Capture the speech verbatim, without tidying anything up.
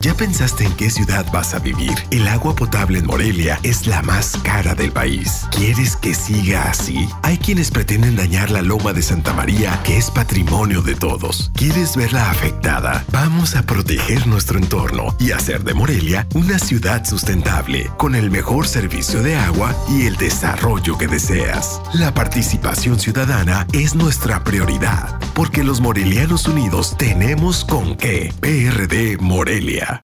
¿Ya pensaste en qué ciudad vas a vivir? El agua potable en Morelia es la más cara del país. ¿Quieres que siga así? Hay quienes pretenden dañar la Loma de Santa María, que es patrimonio de todos. ¿Quieres verla afectada? Vamos a proteger nuestro entorno y hacer de Morelia una ciudad sustentable, con el mejor servicio de agua y el desarrollo que deseas. La participación ciudadana es nuestra prioridad, porque los morelianos unidos tenemos con qué. P R D Morelia.